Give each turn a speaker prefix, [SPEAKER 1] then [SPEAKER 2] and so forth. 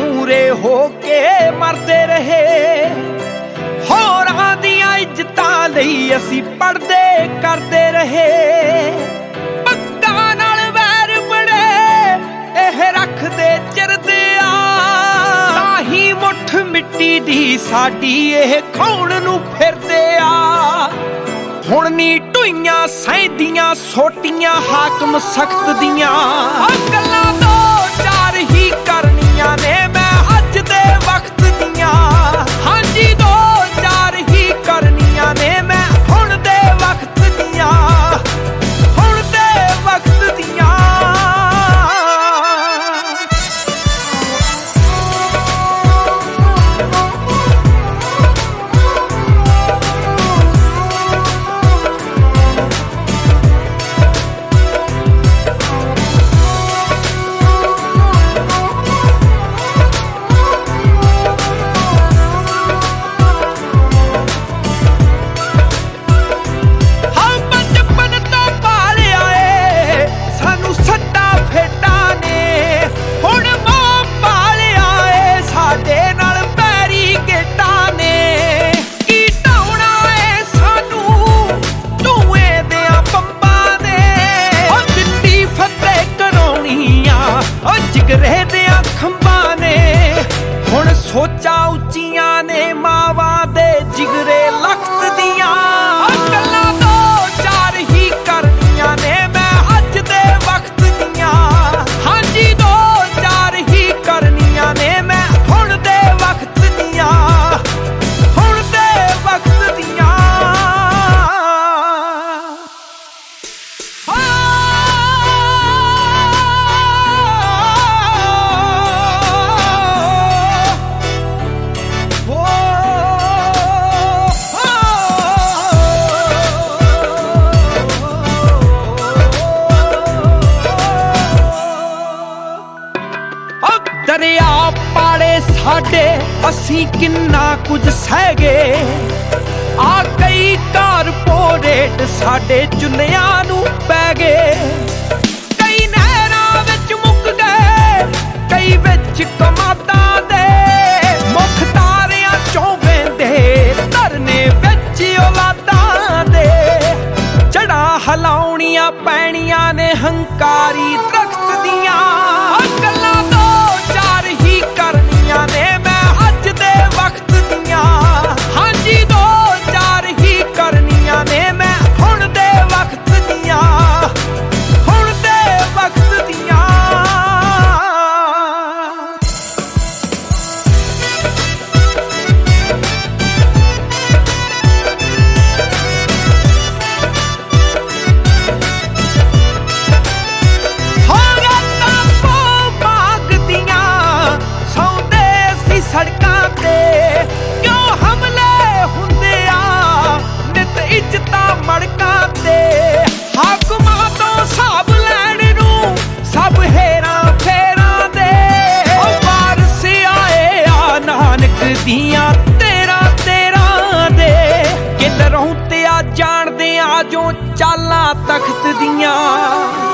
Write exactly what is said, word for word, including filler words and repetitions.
[SPEAKER 1] मूरे होके मरदे रहे। होरां दियां इज्जतां लई असीं पढ़दे करदे रहे। पक्कां नाल वैर बड़े इह रखदे चिरदे आ, ताही मुठ मिट्टी दी साडी इह खाउण नूं फिरदे आ। हुण नी ढोइयां सैंदियां सोटियां हाकम सख्त दियां, गल्लां दो चार ही करनियां ने मैं अज दे वक्त दियां। हां जी दो चार ही करनियां ने मैं हुण दे वक्त दियां, हुण दे वक्त दियां। सोचा उच्चियां ने मावां दे जिगरे लख्त दियां, गल्लां दो चार ही करनियां ने मैं अज दे वक्त दियां। हां जी दो चार ही करनियां ने मैं हुण दे वक्त दियां, हुण दे वक्त दियां। दरिया पाड़े साडे असी किन्ना कुछ सह गए, आ कई कारपोरेट साडे चुल्लियां नूं पै गए। कई नहरां विच मुक गए, कई विच कमादां दे, मुख तारियां चों वेंदे धरने विच औलादां दे। जड़ां हिलाउणियां पैणियां ने हंकारी दरख्त दियां, गल्लां ने मैं अज दे वक्त दियां। हां जी दो चार ही करनियां ने मैं हुण दे वक्त दियां, हुण दे वक्त दियां। सड़कां ते क्यों हमले हुंदे आ, नित इज्जतां मड़कां ते। हाकमां तो साब लैण नूं सब हेरां फेरां दे, वारस आए आ नानक दियां तेरां तेरां दे। किधरों ते आ जाणदे आ जो चालां तख्त दियां।